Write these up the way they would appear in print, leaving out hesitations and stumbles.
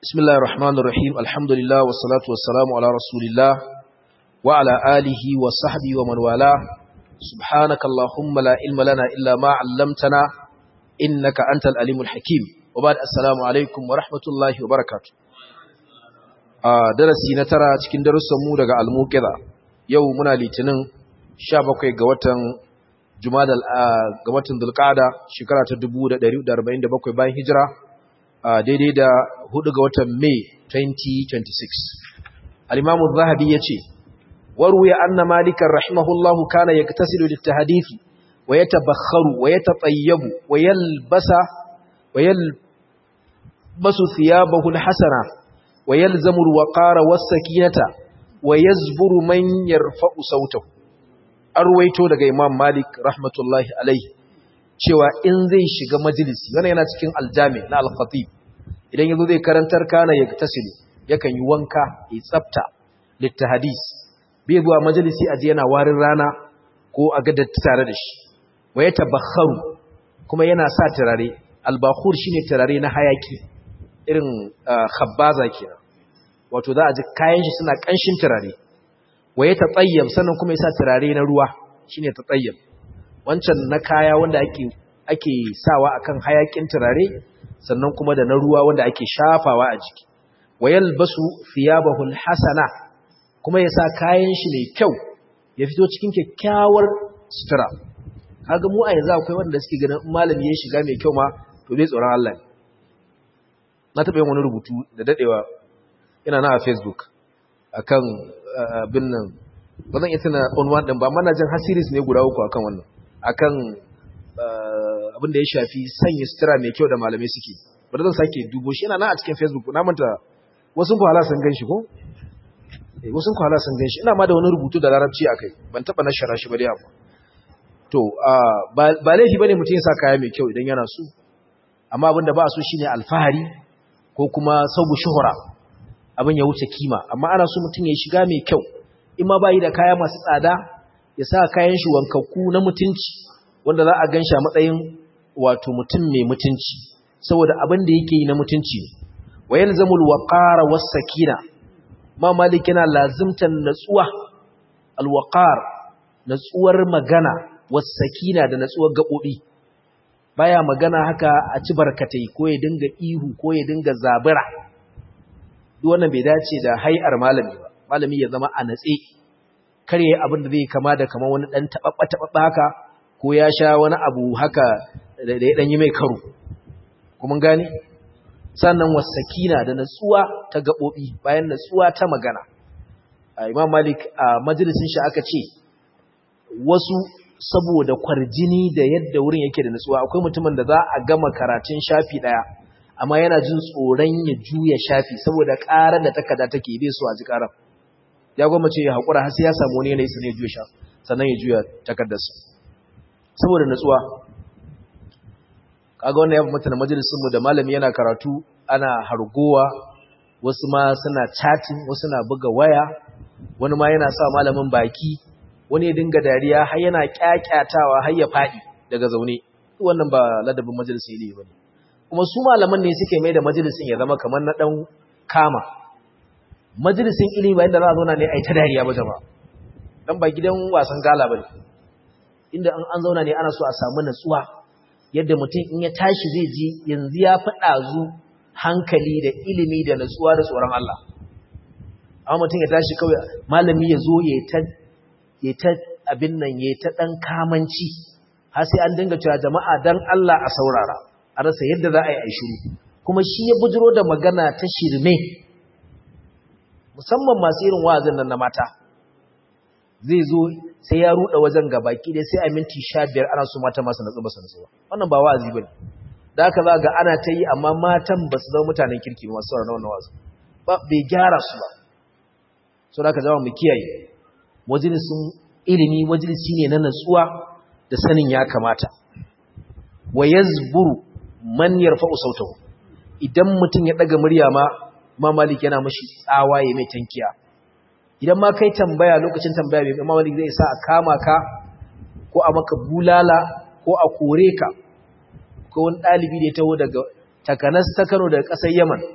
بسم الله الرحمن الرحيم الحمد لله والصلاة والسلام على رسول الله وعلى آله وصحبه ومن والاه سبحانك اللهم لا علم لنا إلا ما علمتنا إنك أنت العليم الحكيم وبعد السلام عليكم ورحمة الله وبركاته darasi na tara cikin darussanmu daga al-muqidha yau muna litinin 17 ga watan Jumadal ga watan Dhulqa'da shekara ta 1447 bayan hijira daidai da 4 ga watan Mai 2026 al-Imam az-Zahabi yace waruya anna Malikan rahimahullahu kana yaktasilu lit-tahdith wa yatabakharu wa yatatayyabu wa yalbasu thiyabahu al-hasana wa yalzamu al-waqara was-sakinata wa yazburu man yarfa'u sawtahu arwaito daga Imam Malik rahmatullahi alaihi cewa in zai shiga majalisi wannan yana cikin aljami na al-khatib idan yazo zai karantar kana ya tasiri yakan yi wanka ya tsafta littahadis bai zuwa majalisi aje yana warin rana ko a ga datti tare da shi wa ya tabakharu kuma yana sa turare al-bakhur shine turare na hayaki irin khabbaza kenan wato za a ji kayan shi suna kanshin turare wa ya tatayyab sannan kuma yasa turare na ruwa shine tatayyab wancan na kaya wanda ake sawa akan hayakin turare sannan kuma da na ruwa wanda ake shafawa a jiki wayalbasu thiyabahu alhasana kuma yasa kayan shi mai kyau ya fito cikin kyakkyawar sutura kaga mu a yanzu akwai wanda suke ganin malami ya shiga mai kyau ma to dai tsoron Allah ne na taɓa yin wani rubutu da dadewa ina na a Facebook akan abin nan ba zan iya tuna unwan din ba amma na jin hasiris ne guda uku akan wannan akan abin da ya shafi sanya sutura mai kyau da malamai suke bari zan sake dubo shi yana nan a cikin Facebook na manta wasu ku hala sun ganshi ko wasu ku hala sun ganshi ina ma da wani rubutu da larabci akai ban taba nashara shi ba dai amma to ba laifi bane mutum ya sa kaya mai kyau idan yana so amma abin da ba so shine alfahari ko kuma sabu shuhura abin ya wuce kima amma ana so mutum ya shiga mai kyau in ma bai da kaya masu tsada ya sa kayan shi wankakku na mutunci wanda za a ganshi a matsayin wato mutum mai mutunci saboda abin da yake yi na mutunci wa yalzamul waqara was sakina ma malik yana lazimtan natsuwa alwaqar natsuwar magana was sakina da natsuwar gabobi baya magana haka a ci barkatai ko ya dinga ihu ko ya dinga zabira duk wannan bai dace da hay'ar malami ba malami ya zama a natse kare abin da zai kama da kamar wani dan tababba haka ko ya sha wani abu haka da ya danyi mai karo kuma gani sannan wasakina da natsuwa ta gabobi bayan natsuwa ta magana Imam Malik a majalisin shi aka ce wasu saboda kwarjini da yadda wurin yake da natsuwa akwai mutumin da za a gama karatun shafi daya amma yana jin tsoron ya juya shafi saboda karar da takarda take bai so a ji karar ya gwamnati ya hakura har sai ya samu wani yanayi sai ya juya shafi sannan ya juya takardarsa saboda natsuwa kaga wannan ya mutane majalisin mu da malami yana karatu ana hargowa wasu ma suna chatting wasu na buga waya wani ma yana sa malamin baki wani ya dinga dariya har yana kyakyatawa har ya fadi daga zaune wannan ba ladabin majalisi ne bane kuma su malaman ne suke mai da majalisin ya zama kamar na dan kama majalisin ilimi ba inda za a zauna ne ai ta dariya ba jama'a dan ba gidan wasan gala bane inda an zauna ne ana so a samu natsuwa yadda mutum in ya tashi zai ji yanzu ya faɗa zu hankali da ilimi da natsuwa da tsoron Allah amma mutum ya tashi kawai malami ya zo ya ta abin nan ya ta ɗan kamanci har sai an dinga cewa jama'a dan Allah a saurara a rasa yadda za a yi shiru kuma shi ya bujiro da magana ta shirme musamman masu irin wa'azin nan na mata zai zo sai ya ruɗa wajen gabaki dai sai a minti 15 ana so mata masu natsu ba su natsu wannan ba wa'azi bane da haka za ga ana ta yi amma matan ba su zama mutanen kirki ba masu sauraron wannan wa'azi ba bai gyara su ba so da haka zama mu kiyaye majalisin ilimi majalisi ne na natsuwa da sanin ya kamata wa yazburu man yarfa'u sautahu idan mutum ya daga murya ma Malik yana mashi tsawaye mai tankiya idan ma kai tambaya lokacin tambaya mai Imam Malik zai sa a kama ka ko a maka bulala ko a kore ka ko wani dalibi da ya taho daga takanas ta Kano daga ƙasar Yaman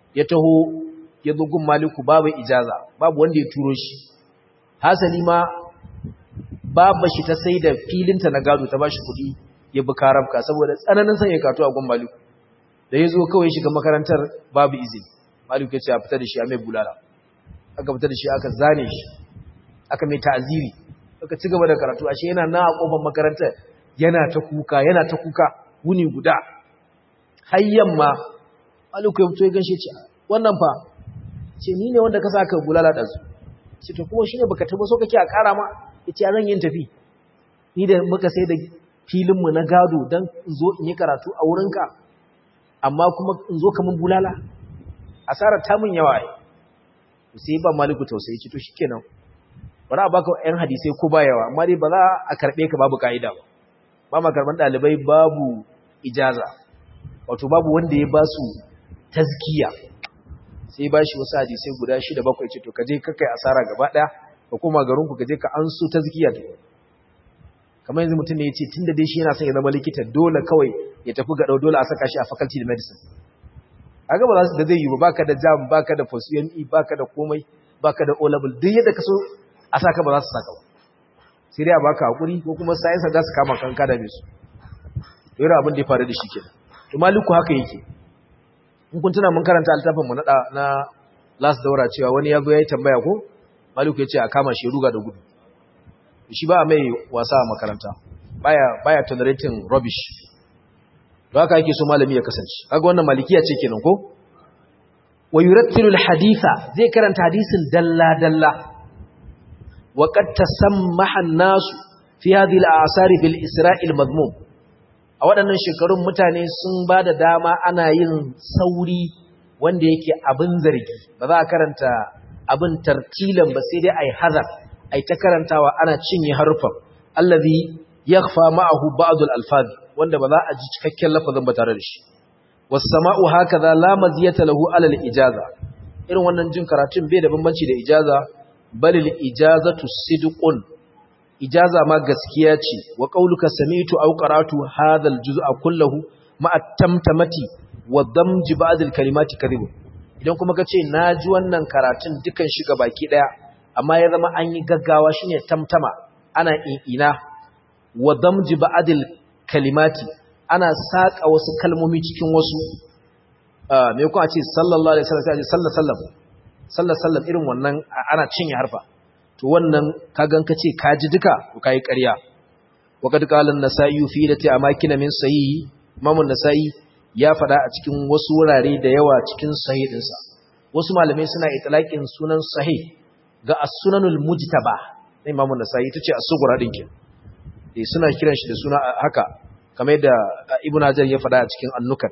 ya taho ya zo gun Maliku babu ijaza, babu wanda ya turo shi. Hasali ma babba shi ta sai da filinta na gado ta bashi kuɗi ya bi karabka saboda tsananin son ya kato a gun Maliku. Da ya zo kawai shiga makarantar babu izini. Maliku ya ce a fita da shi a mai bulala. Aka fita da shi aka zane shi, aka mai ta'aziri, aka ci gaba da karatu. Ashe yana na a kofar makarantar yana ta kuka wuni guda. Har yamma Maliku ya fito ya ganshe ce wannan fa ce ni ne wanda ka saka bulala da su. Ce to kuma shine baka tabo so kake a kara ma. Yace zan yin tafi. Ni da muka sai da filin mu na gado dan in zo in yi karatu a wurinka. Amma kuma in zo kaman bulala. Asarar ta mun yawa ai. Sai ba Maliku tausayi ce to shikenan. Bari a baka ƴan hadisi ko ba yawa amma dai ba za a karbe ka babu kaida ba. Ba ma karban dalibai babu ijaza. Wato babu wanda ya ba su tazkiya. Sai ba shi wasu hadisai guda 6-7 ce to kaje ka kai asara gaba daya ka koma garin ku kaje ka ansu tazkiya to kamar yanzu mutum ne yace tunda dai shi yana son ya zama likita dole kawai ya tafi ga dole a saka shi a faculty of medicine kaga ba za da zai yi ba baka da jam baka da post UME baka da komai baka da O level duk yadda ka so a saka ba za su saka ba sai dai a baka hakuri ko kuma science da su kama kanka da su to irin abin da ya faru da shi kenan to Maliku haka yake in kun tuna mun karanta altafin mu na last daura cewa wani yazo yayi tambaya ko Maliku yace a kama shi ruga da gudu shi ba mai wasa a makaranta baya tolerating rubbish to haka yake so malami ya kasance kaga wannan malikiya ce kenan ko wa yurattilul haditha zai karanta hadisin dalla dalla wa qad tasammaha an-nas fi hadhihi al-a'sari bil isra'il madmum a waɗannan shekarun mutane sun ba da dama ana yin sauri wanda yake abin zargi ba za a karanta abin tartilan ba sai dai ai hazar ai ta karantawa ana cinye harufan allazi yakhfa ma'ahu ba'd al-alfaz wanda ba za a ji cikakken lafazin ba tare da shi was sama'u hakaza la maziyata lahu ala al-ijaza irin wannan jin karatun bai da bambanci da ijaza balil ijazatu sidqun ijaza ma gaskiya ce wa qauluka sami'tu aw qara'tu hadha al-juz'a kullahu ma at-tamtamati wa damji ba'd al-kalimati kadhib idan kuma kace naji wannan karatun dukan shi baki daya amma ya zama an yi gaggawa shine tamtama ana ina wa damji ba'd al-kalimati ana saka wasu kalmomi cikin wasu me kuma a ce sallallahu alaihi wasallam sallallahu irin wannan ana cinye harfa to wannan kagan kace kaji duka ko kai ƙarya waqad qala an-nasa'i fi lati amakin min sahih imam an-nasa'i ya fada a cikin wasu wurare da yawa cikin sahih dinsa wasu malamai suna itlaqin sunan sahih ga as-sunanul mujtaba imam an-nasa'i tace as-sughra dinkin suna kiran shi da suna haka kamar yadda ibnu hajar ya fada a cikin an-nukat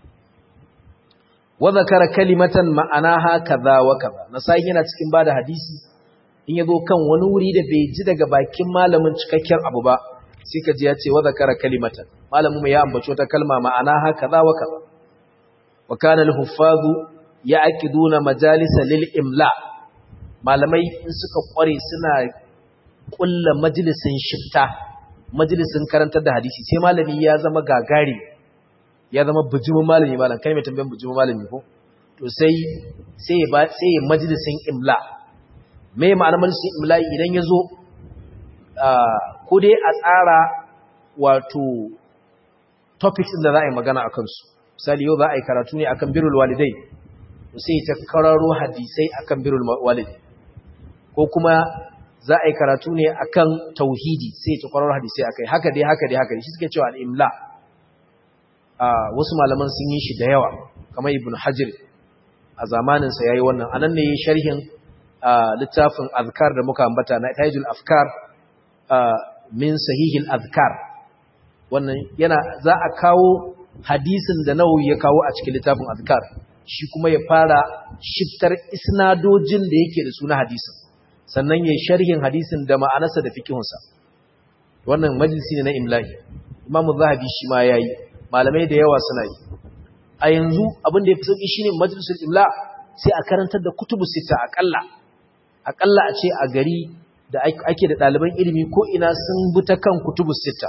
wa zakara kalimatan ma'anaha kaza wa kaza nasa'i yana cikin bada hadisi in yazo kan wani wuri da bai ji daga bakin malamin cikakken abu ba sai ka ji ya ce wa zakara kalimatan malamin mu ya ambaci wata kalma ma'ana haka za wa kaza wa kana al-huffazu ya'qiduna majalisa lil imla malamai in suka kware suna kulla majalisin shifta majalisin karantar da hadisi sai malami ya zama gagari ya zama bujumin malami malam kai mai tambayan bujumin malami ko to sai majalisin imla me ma'anar majalisin imla'i idan ya zo ko dai a tsara wato topics da za a yi magana a kansu misali yau za a yi karatu ne akan birrul walidai sai ta kararo hadisai akan birrul walidai ko kuma za a yi karatu ne akan tauhidi sai ta kararo hadisai akai haka dai shi suke cewa al-imla wasu malaman sun yi shi da yawa kamar ibn hajar a zamaninsa ya yi wannan anan ne sharhin littafin azkar da muka ambata na tajul afkar min sahihil azkar wannan yana za a kawo hadisin da Nawawi ya kawo a cikin littafin azkar shi kuma ya fara shiftar isnadojin da yake da su na hadisin sannan yayin sharhin hadisin da ma'anarsa da fiqhunsa wannan majalisi ne na imlahi Imam Zahabi shi ma yayi malamai da yawa suna yi a yanzu abin da yafi sauki shine majlisul imla sai a karantar da kutubus sita akalla a ce a gari da ake da ɗaliban ilimi ko ina sun bi ta kan kutubus sita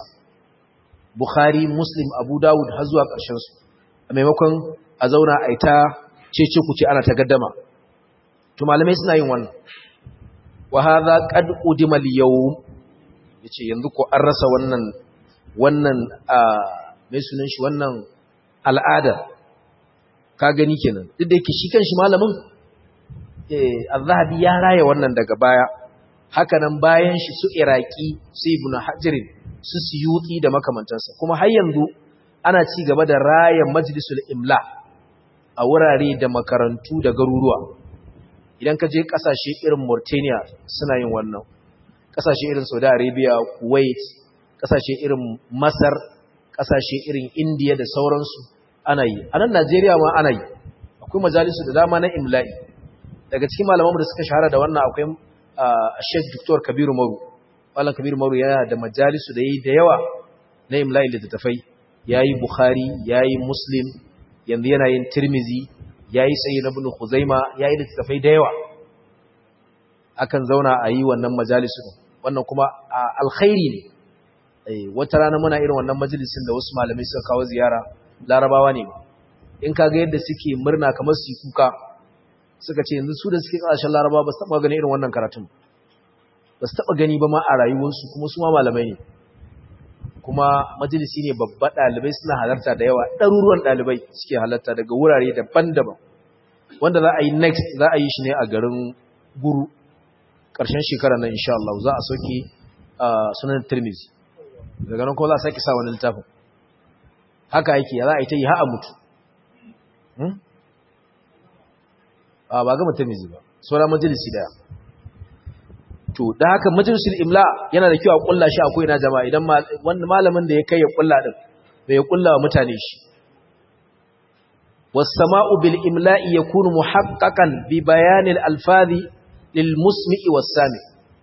Bukhari Muslim Abu Dawud har zuwa ƙarshen su a maimakon a zauna a ita cece ku ce ana ta gaddama to malamai suna yin wannan wa hadha qad udima al-yawm yace yanzu ko an rasa wannan mai sunan shi wannan al'ada ka gani kenan duk da yake shi kanshi malamin az-zahabi ya raya wannan daga baya haka nan bayan shi su iraki su ibn hajar su suyuti da makamantansa kuma har yanzu ana ci gaba da raya majlisul imla a wurare da makarantu da garuruwa idan ka je kasashe irin Mauritania suna yin wannan kasashe irin Saudi Arabia Kuwait kasashe irin Masar kasashe irin India da sauransu ana yi a nan Najeriya ma ana yi akwai majalisu da dama na imla'i daga cikin malamanmu da suka shahara da wannan akwai Sheikh Dr. Kabiru Maru Malam Kabiru Maru yana da majalisu da yayi da yawa na imla'i da tafai yayi Bukhari yayi Muslim yanzu yana yin Tirmizi yayi Sahih Ibn Khuzaima yayi da tafai da yawa akan zauna a yi wannan majalisu wannan kuma alkhairi ne wata rana muna irin wannan majalisin da wasu malamai suka kawo ziyara larabawa ne in kaga yadda suke murna kamar su kuka suka ce yanzu su da suke kasashen larabawa ba su taba gani irin wannan karatun ba su taba gani ba ma a rayuwarsu kuma su ma malamai ne kuma majalisi ne babba ɗalibai suna halarta da yawa ɗaruruwan ɗalibai suke halarta daga wurare daban-daban wanda za a yi next za a yi shi ne a garin Guru ƙarshen shekara nan insha Allah za a sauke sunan Tirmidhi daga nan kuma za a sake sa wani littafin haka yake za a yi ta yi ha'a mutu ba ga Tirmidhi ba sauran majalisi daya to da haka majalisul imla yana da kyau a kulla shi akwai na jama'a idan wanda malamin da ya kai ya kulla din bai kulla wa mutane shi was sama'u bil imla'i yakunu muhaqqaqan bi bayan al alfazi lil musmi'i was sami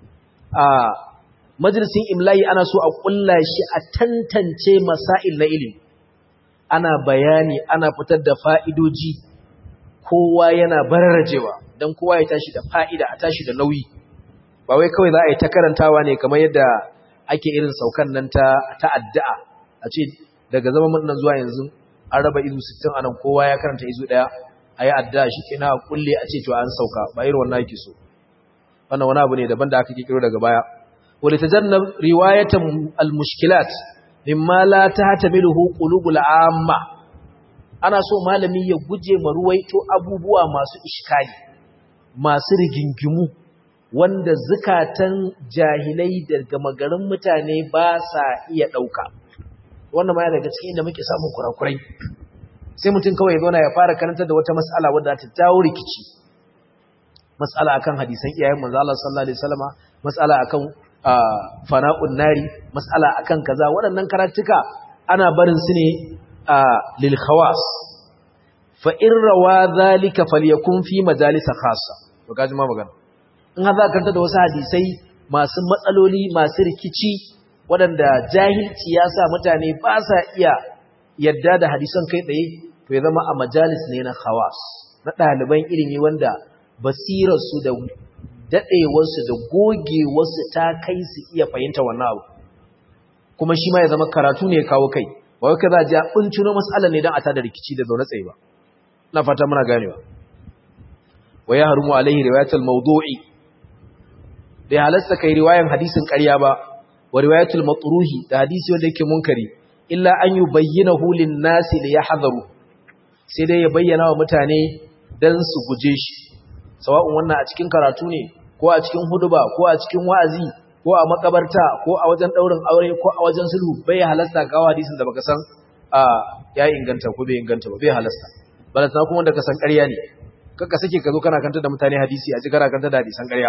majalisin imla'i ana so a kulla shi a tantance masail na ilimi ana bayani ana fitar da fa'idoji kowa yana bararrajewa dan kowa ya tashi da fa'ida a tashi da nauyi ba wai kawai za a yi ta karantawa ne kamar yadda ake irin saukan nan ta addu'a a ce daga zaman nan zuwa yanzu an raba izu 60 anan kowa ya karanta izu daya a yi addu'a shi kina kulle a ce to an sauka ba irin wannan yake so wannan wani abu ne daban da aka kikiro daga baya wala tajannab riwayatan al-mushkilat mimma la tahtamiluhu qulubul amma ana so malami ya guje ma ruwaito abubuwa masu iskali masu rigingimu wanda zukatan jahilai daga magarin mutane ba sa iya ɗauka wannan ma daga cikin inda muke samun kurakurai sai mutum kawai zauna ya fara karantar da wata mas'ala wadda ta jawo rikici mas'ala akan hadisan iyayen manzo Allah sallallahu alaihi wasallama mas'ala akan fana'un nari mas'ala akan kaza waɗannan karatuka ana barin su ne lil khawas fa in rawa zalika falyakun fi majalis khassa to kaji ma magana in har za ka da wasu hadisai masu matsaloli masu rikici waɗanda jahilci ya sa mutane ba sa iya yadda da hadisan kai tsaye to ya zama a majalis ne na khawas na ɗaliban ilimi wanda basirarsu da daɗewarsu da gogewarsu ta kai su iya fahimta wannan abu kuma shi ma ya zama karatu ne kawo kai ba wai ka za a ji a ɓuncino matsalar ne don a tada rikici da zaune tsaye ba na fata muna ganewa wa ya harumu alaihi riwayatul mawdu'i bai halasta kai riwayan hadisin ƙarya ba wa riwayatul matruhi da hadisi wanda yake munkari illa an yubayyinahu lin-nasi li yahdharu sai dai ya bayyana wa mutane dan su guje shi sawa'un wannan a cikin karatu ne ko a cikin huduba ko a cikin wa'azi ko a makabarta ko a wajen daurin aure ko a wajen sulhu bai halasta kawo hadisin da baka san ya inganta ko bai inganta ba bai halasta balanta kuma wanda ka san ƙarya ne kaka sake ka zo kana kanta da mutane hadisi a cikin kanta da hadisan ƙarya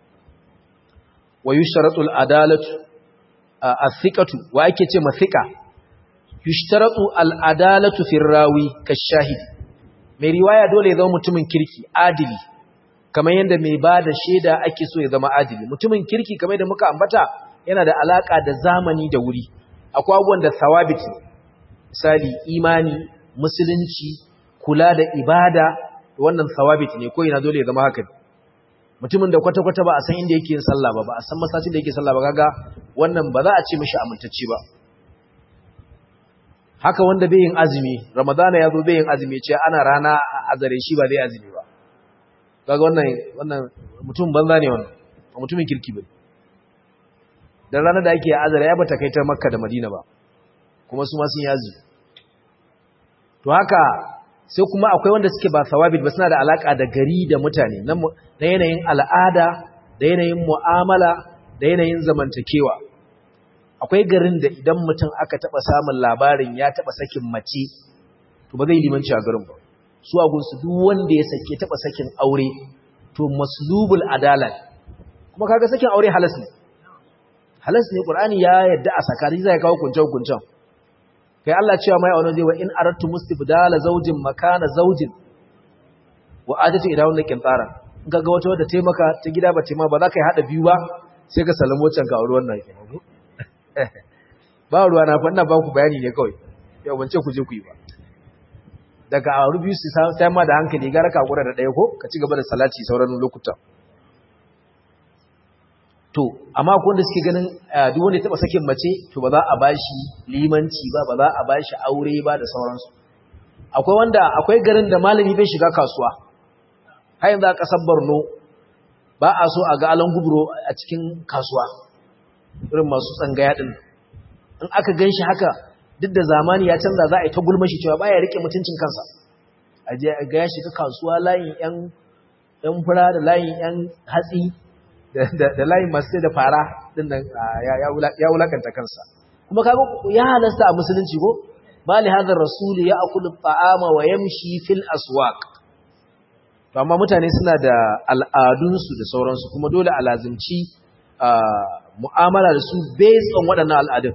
wa yushtaratu al-adalatu al-thiqatu wa ake ce ma thiqa yushtaratu al-adalatu fi rawi kashahid mai riwaya dole ya zama mutumin kirki adili kamar yanda mai bada shaida ake so ya zama adili mutumin kirki kamar yadda muka ambata yana da alaka da zamani da wuri akwai abubuwan da thawabit misali imani musulunci kula da ibada wannan thawabit ne ko ina dole ya zama haka mutumin da kwata-kwata ba a san inda yake yin sallah ba a san masallacin da yake sallah ba kaga wannan ba za a ce mishi amintacce ba haka wanda bai yin azumi ramadana ya zo bai yin azumi ce ana rana azare shi ba zai azumi ba kaga wannan mutum banza ne wannan ba mutumin kirki ba dan ranar da ake azare ya bata kai ta Makka da Madina ba kuma su ma sun yi azumi to haka sai kuma akwai wanda suke ba sawabit ba suna da alaka da gari da mutane na yanayin al'ada da yanayin mu'amala da yanayin zamantakewa akwai garin da idan mutum aka taba samun labarin ya taba sakin mace to ba zai limanci a garin ba su agunsu duk wanda ya sake taba sakin aure to maslubul adala kuma kaga sakin aure halas ne Qur'ani ya yadda a sakari zai kawo kunce-kuncen kai Allah cewa mai auna zai wa in aradtu mustibdala zawjin makana zawjin wa adatu ila wannan kintara in kaga wata wadda taimaka ta gida ba taimaka ba za ka yi hada biyu ba sai ka salamo wancan ka aure wannan kenan ba ruwa na fa ina ba ku bayani ne kawai yau ban ce ku je ku yi ba daga aure biyu su sai ma da hankali gara ka gura da daya ko ka ci gaba da salati sauran lokuta to amma ko wanda suke ganin duk wanda ya taba sakin mace to ba za a bashi limanci ba za a bashi aure ba da sauransu akwai garin da malami bai shiga kasuwa har yanzu a kasar Borno ba a so a ga alan gubro a cikin kasuwa irin masu tsangaya din in aka ganshi haka duk da zamani ya canza za a yi ta gulmashi cewa baya rike mutuncin kansa a je ga ya shiga kasuwa layin yan fura da layin yan hatsi da layin masu sai da fara din nan ya wulakanta kansa kuma kaga ya halasta a musulunci ko mali hadar rasuli ya akulu ta'ama wa yamshi fil aswaq to amma mutane suna da al'adunsu da sauransu kuma dole a lazimci mu'amala da su based on waɗannan al'adun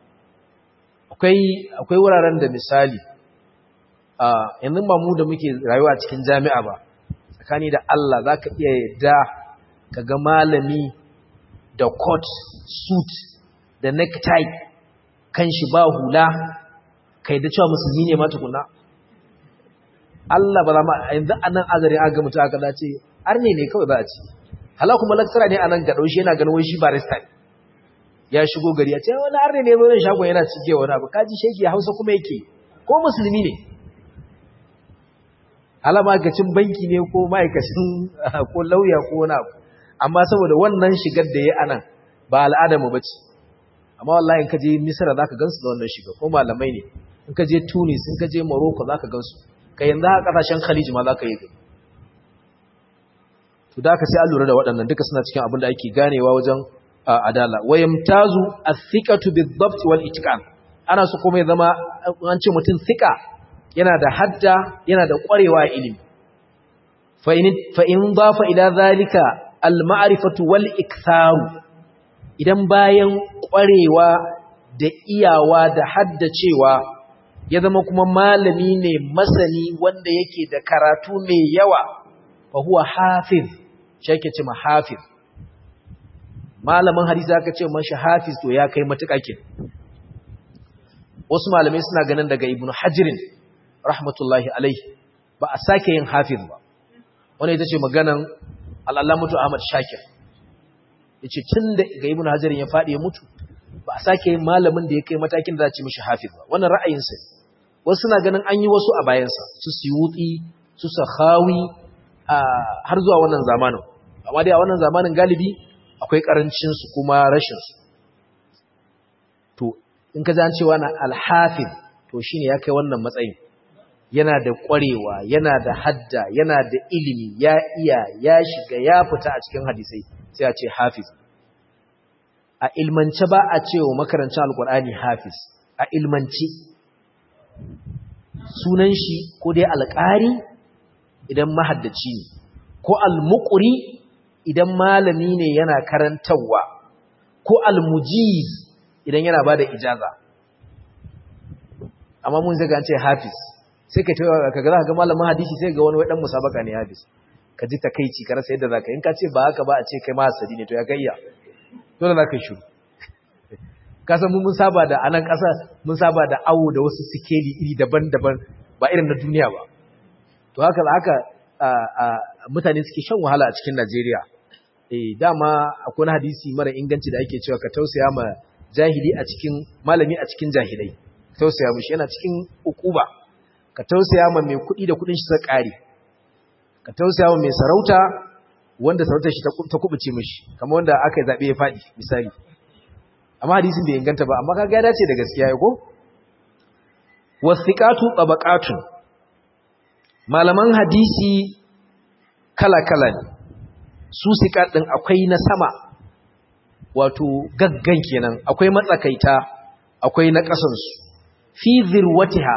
akwai wuraren da misali yanzu ba mu da muke rayuwa cikin jami'a ba tsakani da Allah zaka iya yadda kaga malami da coat suit da necktie kan shi ba hula kai da cewa musulmi ne ma tukuna Allah ba za ma yanzu anan azari aga mutu aka dace arne ne kawai za a ci hala kuma lecturer ne anan ga daushi yana ganin wai shi barista ne ya shigo gari ya ce wani arne ne zo zan shago yana cike wani abu kaji shege Hausa kuma yake ko musulmi ne hala ma'aikacin banki ne ko ma'aikacin ko lauya ko wani abu amma saboda wannan shigar da ya anan ba al'adarmu ba ce amma wallahi in ka je misira za ka gansu da wannan shigar ko malamai ne in ka je tunis in ka je morocco za ka gansu ka yanzu a ƙasashen khalij ma za ka yi gani to da ka sai an lura da waɗannan duka suna cikin abin da ake ganewa wajen adala wayamtazu athiqatu bidhabt wal itqan ana so kuma ya zama an ce mutum thiqa yana da hadda yana da ƙwarewa a ilimi fa in dafa ila zalika al-ma'rifatu wal iktharu idan bayan ƙwarewa da iyawa da haddacewa ya zama kuma malami ne masani wanda yake da karatu mai yawa fa huwa hafiz shi yake ce hafiz malamin hadisi aka ce mashi hafiz to ya kai matuƙa kin wasu malamai suna ganin daga ibnu hajirin rahmatullahi alaihi ba a sake yin hafiz ba wannan ita ce maganan al'allamatu Ahmad Shakir ya ce tun da ga Ibn Hajar ya faɗi ya mutu ba a sake yin malamin da ya kai matakin da za ci mishi hafiz ba wannan ra'ayinsa wasu na ganin an yi wasu a bayansa su Suyuti su Sakhawi har zuwa wannan zamanin amma dai a wannan zamanin galibi akwai karancin su kuma rashin su to in ka ji an cewa na al-hafiz to shine ya kai wannan matsayin yana da ƙwarewa yana da hadda yana da ilimi ya iya ya shiga ya fita a cikin hadisai sai a ce hafiz a ilmance ba a cewa makarancin alkur'ani hafiz a ilmance sunan shi ko dai alƙari idan mahaddaci ne ko almuqri idan malami ne yana karantawa ko almujiz idan yana bada ijaza amma mun zaga an ce hafiz sai ka tawa kaga zaka ga malamin hadisi sai ga wani dan musabaka ne hafiz ka ji takeici ka rasa yadda zaka in ka ce ba haka ba a ce kai ma hasadi ne to ya gayya dole zaka yi shiru ka san mun saba da anan kasa mun saba da awo da wasu sikeli iri daban-daban ba irin na duniya ba to haka mutane suke shan wahala a cikin Najeriya dama akwai wani hadisi mara inganci da ake cewa ka tausaya ma jahili a cikin malami a cikin jahilai tausaya mishi yana cikin ukuba ka tausaya ma mai kuɗi da kuɗin shi ta ƙare ka tausaya ma mai sarauta wanda sarautar shi ta kubuce mishi kamar wanda aka yi zaɓe ya faɗi misali amma hadisin bai inganta ba amma kaga ya dace da gaskiya ya ko wasiqatu tabaqatun malaman hadisi kala-kala ne su siqat din akwai na sama wato gaggan kenan akwai matsakaita akwai na kasan su fi zirwatiha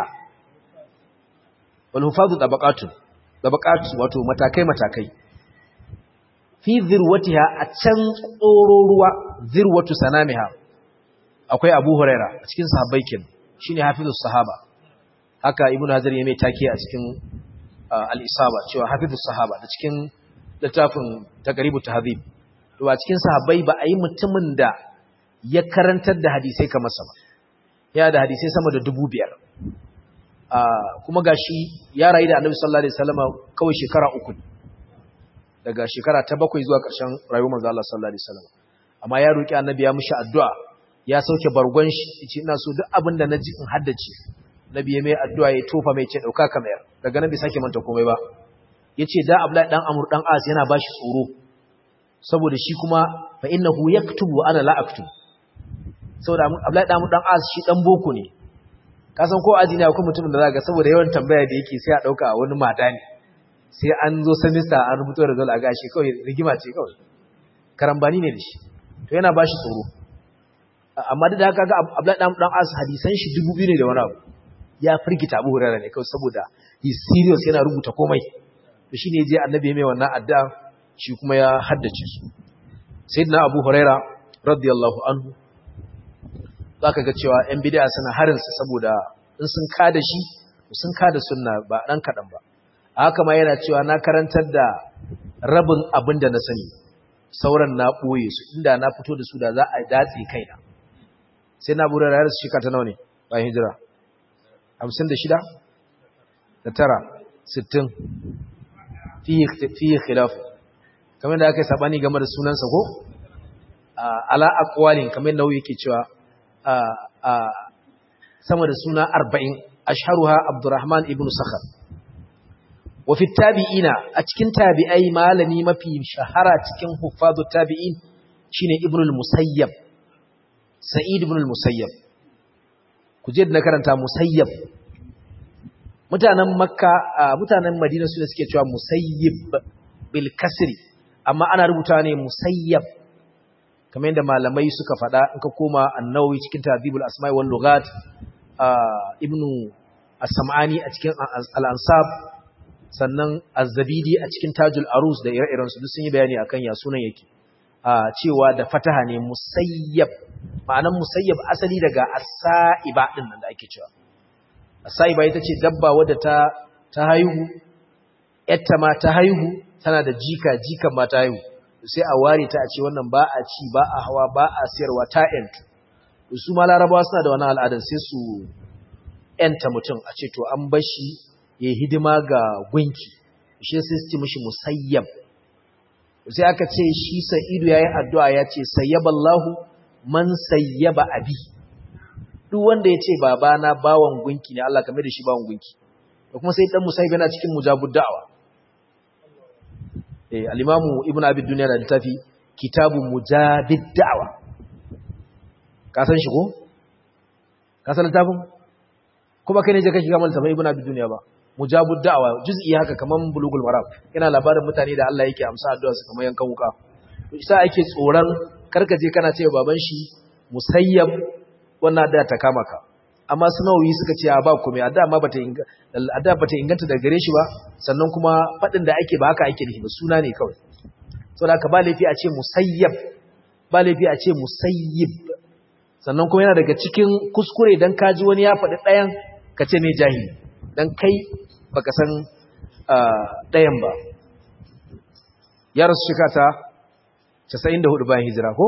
wal hufadu tabaqatun wato matakai fi zirwatiha a can tsororuwa zirwatu sanamiha akwai Abu Huraira a cikin sahabbai kin shine hafizus sahaba haka Ibn Hajar ya mai take a cikin al-Isaba cewa hafizus sahaba da cikin littafin Taqribut Tahdhib to a cikin sahabbai ba a yi mutumin da ya karantar da hadisai kamar sa ba ya da hadisai sama da 5,000 kuma gashi ya rayu da Annabi sallallahu alaihi wasallam kawai shekara 3 daga shekara ta 7 zuwa ƙarshen rayuwar manzo Allah sallallahu alaihi wasallam amma ya roki Annabi ya mishi addu'a ya sauke bargon shi yace ina so duk abin da naji in haddace Nabi ya mai addu'a ya tofa mai ce dauka kamar daga nan bai sake manta komai ba yace da Abdullahi dan Amr dan As yana bashi tsoro saboda shi kuma fa innahu yaktubu ana la aktubu saboda Abdullahi dan Amr dan As shi dan boko ne ka san ko aji ne akwai mutumin da zaka saboda yawan tambaya da yake sai a dauka wani madani sai an zo semester an rubuto result a gashi kawai rigima ce kawai karambani ne da shi to yana bashi tsoro amma da haka ga Abdullahi dan As hadisan shi 2000 ne da wani abu ya firgita Abu Hurairah ne kawai saboda he serious yana rubuta komai to shine je annabi mai wannan addu'a shi kuma ya haddace su sayyidina Abu Hurairah radiyallahu anhu zaka ga cewa ɗan bid'a suna harin sa saboda in sun kada shi sun kada sunna ba dan kadan ba haka ma yana cewa na karantar da rabin abin da na sani sauran na boye su inda na fito da su da za a datse kaina sai na bura rayar su shika ta nawa ne bayan hijira 56 da 9 60 fiye khilaf kamar da aka yi sabani game da sunansa ko ala aqwalin kamar nawawi yake cewa sama da suna 40 ashharuha Abdurrahman ibn Sakhar wa fi tabi'ina a cikin tabi'ai malami mafi shahara cikin huffazut tabi'in shine Ibn al-Musayyab Sa'id ibn al-Musayyab kuje da karanta Musayyab mutanen Makka mutanen Madina su ne suke cewa Musayyib bil kasri amma ana rubuta ne Musayyab kamar yadda malamai suka faɗa in ka koma An-Nawawi cikin Tahdhibul Asma'i wal Lughat Ibn As-Sam'ani a cikin Al-Ansab sannan Az-Zabidi a cikin Tajul Arus da ire-iren su duk sun yi bayani akan ya sunan yake cewa da fataha ne Musayyab ma'anan Musayyab asali daga as-sa'iba din nan da ake cewa as-sa'iba ita ce dabba wadda ta haihu yatta ma ta haihu tana da jikan ma ta haihu sai a ware ta a ce wannan ba a ci ba a hawa ba a siyarwa ta yantu su ma larabawa suna da wani al'adar sai su yanta mutum a ce to an bar shi ya hidima ga gunki shi sai su ce mishi Musayyab sai aka ce shi Sa'idu yayi addu'a ya ce sayyaballahu man sayyaba abi duk wanda ya ce babana bawan gunki ne Allah kamar da shi bawan gunki da kuma sai dan Musayyib yana cikin mujabud da'awa al-Imam Ibn Abi Dunya da littafi Kitabu Mujabid Da'wa ka san shi ko ka san littafin kuma kai ne je kake ga malta Ibn Abi Dunya ba Mujabud Da'wa juz'i haka kaman Bulughul Maram yana labarin mutane da Allah yake amsa addu'a su kaman yankan wuka to isa ake tsoron karkaje kana cewa baban shi Musayyab wannan da ta kama ka amma Sunawi suka ce ba komai adda ma bata inganta daga gare shi ba sannan kuma fadin da ake ba haka ake nufi ba suna ne kawai saboda ka ba laifi a ce Musayyab ba laifi a ce Musayyib sannan kuma yana daga cikin kuskure dan kaji wani ya faɗi ɗayan ka ce mai jahili dan kai baka san ɗayan ba ya rasu shekata 94 bayan hijira ko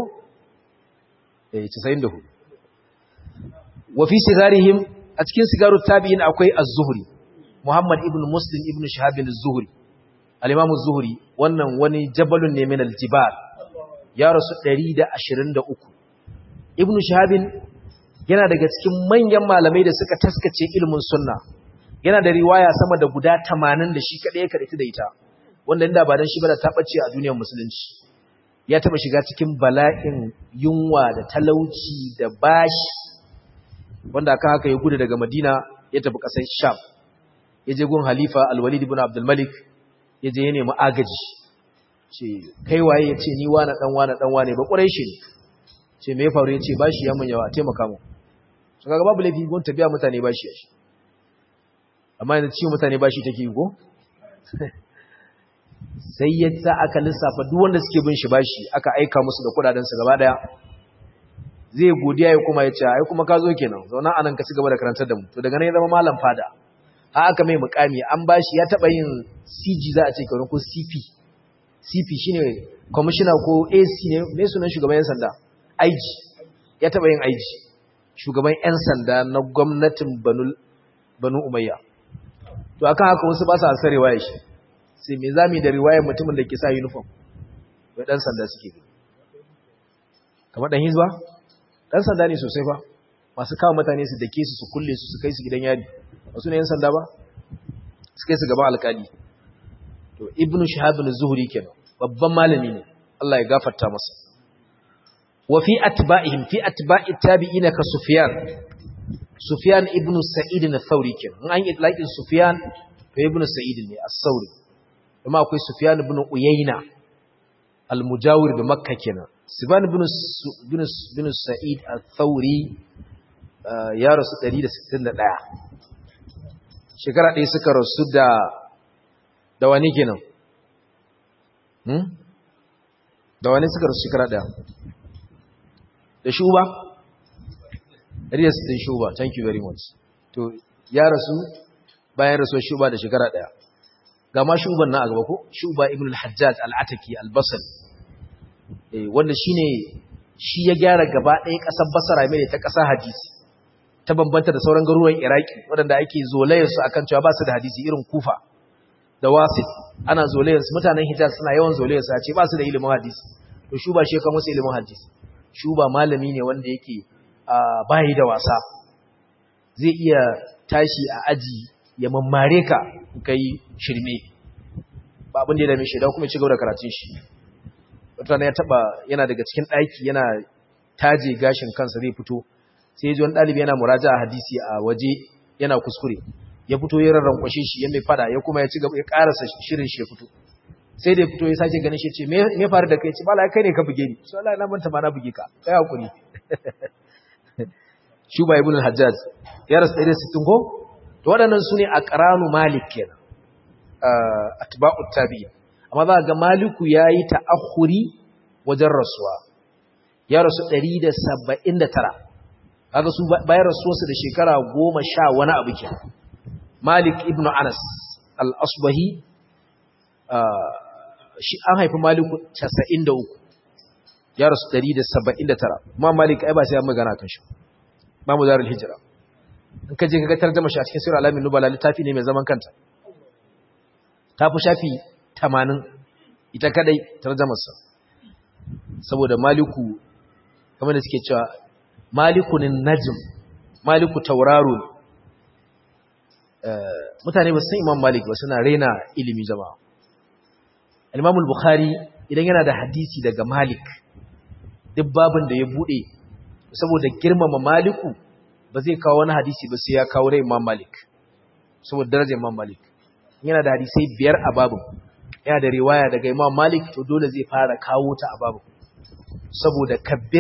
94 wa fi sigarihim a cikin sigarut tabi'in akwai az-Zuhri Muhammad ibn Muslim ibn Shihab az-Zuhri al-Imam az-Zuhri wannan wani jabalun ne min al-jibal ya rasu 123 ibn Shihab yana daga cikin manyan malamai da suka taskace ilimin sunna, yana da riwaya sama da guda 80 da shi kadai ya karanta da ita, wanda inda ba dan shi ba da ta bace a duniyar musulunci. Ya taba shiga cikin bala'in yunwa da talauci da bashi, wanda aka haka ya gudu daga Madina ya tafi ƙasar Sham, ya je gun Halifa Al-Walid ibn Abdul Malik, ya je ya nemi agaji, ce kai waye? Ya ce ni wani dan wane ba Quraishi ne. Ce me ya faru? Ya ce bashi ya mun yawa, taimaka mu. So kaga babu laifi gon tabiya mutane bashi yashi, amma yanzu ciwo mutane bashi take yi go. Sai ya sa aka lissafa duk wanda suke bin shi bashi, aka aika musu da kudaden su gaba daya. Zai godiya ya kuma ya ce ai kuma ka zo kenan, zauna anan ka ci gaba da karantar da mu. To daga nan ya zama malam fada, ha aka mai mukami, an bashi, ya taba yin CG za a ce kawai, ko CP shine commissioner ko AC ne, me sunan shugaban yan sanda, IG, ya taba yin IG, shugaban yan sanda na gwamnatin Banu Umayya. To akan haka wasu ba su ansar riwaya shi, sai me zamu da riwayar mutumin da ke sa uniform, wai dan sanda suke bi, kamar dan hizba, dan sanda ne sosai fa, masu kawo mutane su dake su, su kulle su, su kai su gidan yari, wasu ne yan sanda ba, su kai su gaban alkali. To Ibn Shihab az-Zuhri kenan, babban malami ne, Allah ya gafarta masa. Wa fi atba'ihim, fi atba'i tabi'ina ka Sufyan ibn Sa'id al-Thawri kenan. An yi itlaqin Sufyan to Ibn Sa'id ne as-Thawri. Kuma akwai Sufyan ibn Uyayna al-Mujawir da Makka kenan. Sufyan ibn Sa'id al-Thawri ya rasu 161. Shekara ɗaya suka rasu da wani kenan. Da wani suka rasu shekara ɗaya. Da Shuba? Riyas din Shuba, thank you very much. To ya rasu bayan rasuwar Shuba da shekara ɗaya. Ga ma Shuban na a gaba ko? Shuba ibn al-Hajjaj al-Ataki al-Basri. Wanda shi ya gyara gaba ɗaya ƙasar Basra mai ta ƙasa hadisi. Ta bambanta da sauran garuruwan Iraki waɗanda ake zolayar su akan cewa ba su da hadisi, irin Kufa da Wasit. Ana zolayar su, mutanen Hijaz suna yawan zolayar su a ce ba su da ilimin hadisi. To Shuba shi ya kawo musu ilimin hadisi. Shuba malami ne wanda yake bayi da wasa, zai iya tashi a aji ya mammare ka kai shirme, ba abin da ya dame shi da kuma ci gaba da karatun shi. Wata ya taba yana daga cikin ɗaki yana taje gashin kansa zai fito, sai ji wani ɗalibi yana muraja a hadisi a waje yana kuskure, ya fito ya rarrankwashe shi ya mai fada, ya kuma ya ci gaba ya karasa shirin shi ya fito. Sai da ya fito ya sake ganin shi ce me faru da kai? Ce bala kai ne ka buge ni. So Allah na manta ma na buge ka, kai hakuri. Shuba ibn al-Hajjaj ya rasu 160 ko? To waɗannan su ne aqranu Malik kenan, atba'ut tabi'in. Amma za ga Maliku yayi ta'akhuri wajen rasuwa, ya rasu 179. Kaga su bayan rasuwarsa da shekara 10 wani abu kenan. Malik ibn Anas al-Asbahi, shi an haifi Maliku 93, ya rasu 179. Ma Malik ai ba sai an magana kan shi. Mamu Darul Hijra. In ka je ka ga tarjuma shi a cikin Sirr Alamin Nubala, littafi ne mai zaman kanta. Ta fi shafi 80 ita kadai tarjumar sa. Saboda Maliku, kamar da suke cewa Malikun Najm, Maliku tauraro ne. Mutane ba san Imam Malik ba, suna raina ilimi jama'a. Imam al-Bukhari idan yana da hadisi daga Malik, duk babin da ya bude, saboda girmama Maliku ba zai kawo wani hadisi ba sai ya kawo rai Imam Malik, saboda darajar Imam Malik. Yana da hadisai 5 a babin, yana da riwaya daga Imam Malik, to dole zai fara kawo ta a babin saboda kabbir.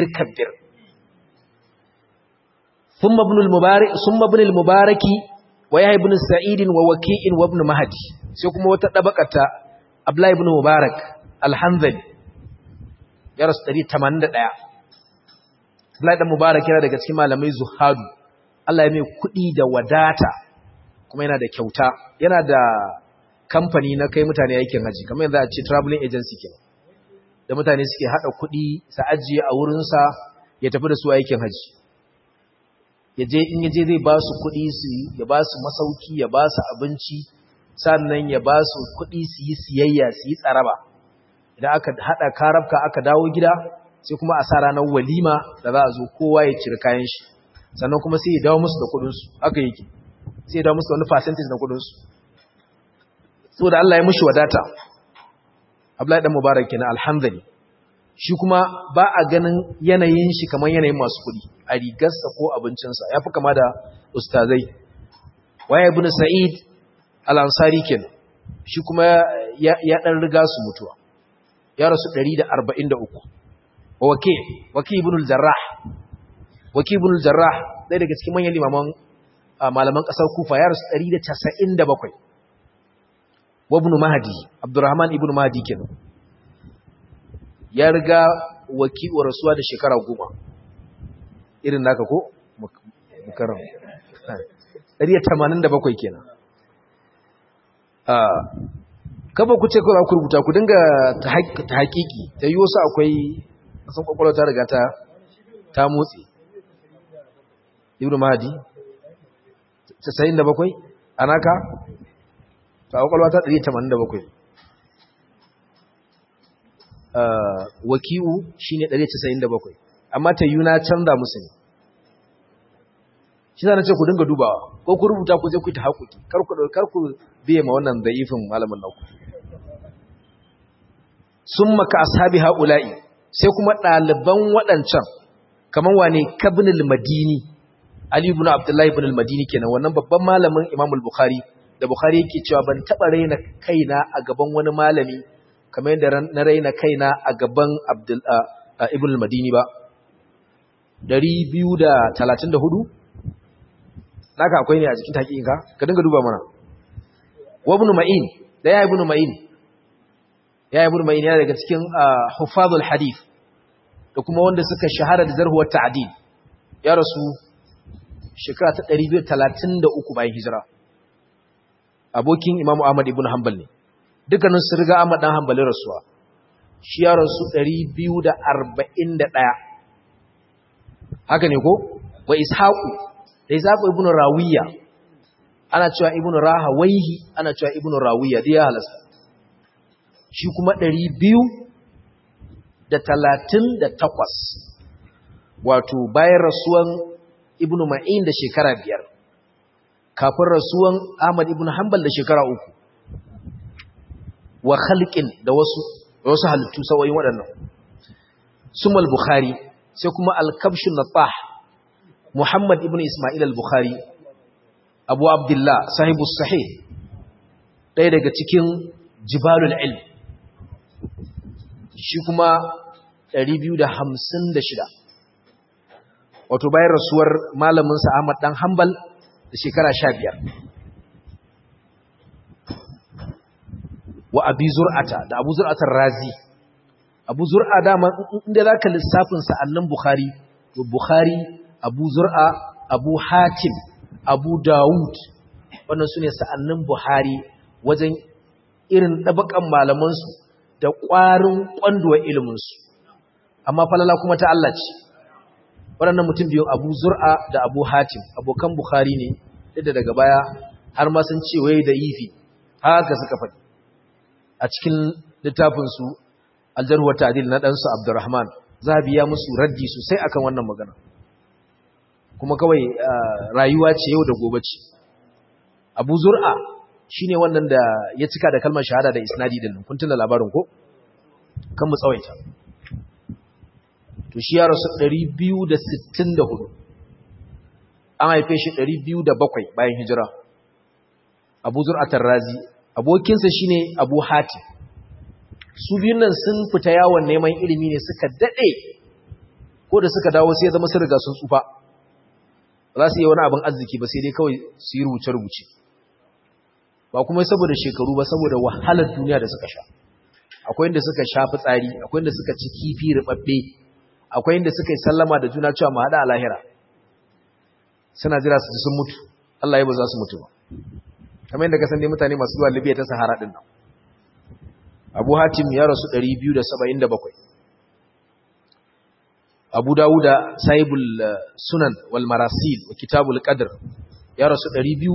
Thumma ibn al-Mubarak wa Yahya ibn Sa'id wa Waki' wa ibn Mahdi. Sai kuma wata dabakata Abdullah ibn Mubarak al-Hanzali, ya rasu 181. Abdullah ibn Mubarak yana daga cikin malamai zuhadu. Allah ya mai kuɗi da wadata, kuma yana da kyauta, yana da kamfani na kai mutane aikin haji, kamar yanzu a ce traveling agency kenan, da mutane suke haɗa kuɗi su ajiye a wurinsa ya tafi da su aikin haji. In yaje zai ba su kuɗi, ya ba su masauki, ya ba su abinci, sannan ya ba su kuɗi su yi siyayya, su yi tsaraba. Idan aka haɗa karabka aka dawo gida, sai kuma a sa ranar walima da za a zo kowa ya ciri kayan shi. sannan kuma sai ya dawo musu da kudin su haka yake sai ya dawo musu da wani percentage na kudin su saboda Allah ya mushi wadata Abdullahi dan Mubarak kenan alhamdulillah shi kuma ba a ganin yanayin shi kamar yanayin masu kudi a rigarsa ko abincinsa yafi kama da ustazai waye ibn Sa'id al-Ansari kenan shi kuma ya dan riga su mutuwa ya rasu 143 waki ibn al-Jarrah ɗaya daga cikin manyan malaman ƙasar Kufa ya rasu 197 wa ibn Mahdi Abdurrahman ibn Mahdi kenan ya riga waki wa rasuwa da shekara 10 irin naka ko mukarram 187 kenan kaba ku ce kawai ku rubuta ku dinga ta hakiki ta yi wasu akwai kasan kwakwalwa ta riga ta motsi ibn Mahdi 97 anaka ta kwakwalwa ta 187 waki'u shine 197 amma ta yuna canza musu ne shi zan ce ku dinga dubawa ko ku rubuta ku je ku ta hakuki kar ku biye ma wannan da'ifin malamin nauku summa ka ashabi haula'i sai kuma ɗaliban waɗancan kaman wane kabnul madini ali ibn abdullahi ibn al-madini kenan wannan babban malamin imam al-bukhari da bukhari yake cewa ban taba raina kaina a gaban wani malami kamar yadda na raina kaina a gaban ibn al-madini ba 234 naka akwai ne a cikin taqiqinka ka dinga duba mana wa ibn ma'in da ya ibn ma'in yana daga cikin hufazul hadith da kuma wanda suka shahara da zarhu wa ta'dil ya rasu shekara ta 233 bayan hijira abokin imamu ahmad ibn hanbal ne dukkanin su riga ahmad dan hanbali rasuwa shi ya rasu 241 haka ne ko wa ishaqu ibn rawiya ana cewa ibn rahawayhi ana cewa ibn rawiya dai ya halasta shi kuma 238 wato bayan rasuwan ibn ma'in da shekara 5 kafin rasuwan ahmad ibn hanbal da shekara 3 wa khalqin da wasu halittu sawayin waɗannan sumal bukhari sai kuma al-kabshun natah muhammad ibn isma'il al-bukhari abu abdullah sahibus sahih ɗaya daga cikin jibalul ilm shi kuma 256 wato bayan rasuwar malaminsa Ahmad dan Hanbal da shekara 15 wa Abi Zur'ata da Abu Zur'atar Razi Abu Zur'a dama inda zaka lissafin sa annan Bukhari to Bukhari Abu Zur'a Abu Hatim Abu Dawud wannan sune sa'annin Buhari wajen irin dabakan malaman su da ƙwarin ƙwanduwar iliminsu amma falala kuma ta Allah ce waɗannan mutum biyu Abu Zur'a da Abu Hatim abokan Bukhari ne da daga baya har ma sun ce waye da yifi haka suka faɗi a cikin littafinsu Al-Jarh wa Ta'dil na ɗansu Abdurrahman Zahabi ya musu raddi sosai akan wannan magana kuma kawai rayuwa ce yau da gobe ce Abu Zur'a shine wannan da ya cika da kalmar shahada da isnadi din kun tuna labarin ko kan mu tsawaita to shi ya rasu 264 an haife shi 207 bayan hijira Abu Zur'atar Razi abokinsa shine Abu Hatim su biyun nan sun fita yawon neman ilimi ne suka dade ko da suka dawo sai ya zama sun riga sun tsufa ba za su yi wani abin arziki ba sai dai kawai su yi rubuce-rubuce ba kuma saboda shekaru ba saboda wahalar duniya da suka sha akwai inda suka sha fitsari akwai inda suka ci kifi rubabbe akwai inda suka yi sallama da juna cewa mu hada a lahira suna jira su ji sun mutu Allah ya ba za su mutu ba kamar yadda ka san dai mutane masu zuwa Libya ta Sahara din nan Abu Hatim ya rasu 277 Abu Dawuda Sahibul Sunan wal Marasil wa Kitabul Qadr ya rasu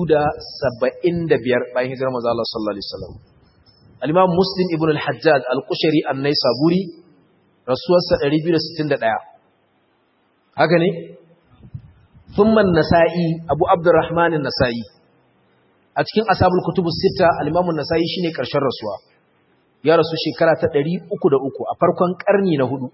275 bayan hijirar manzo Allah sallallahu alaihi wasallam Al-Imam Muslim ibn al-Hajjaj al-Qushayri an-Naisaburi rasuwarsa 261 haka ne thumma an-nasa'i Abu Abdurrahman an-Nasa'i a cikin ashabul kutubus sita al-Imam an-Nasa'i shine karshen rasuwa ya rasu shekara ta 303 a farkon karni na 4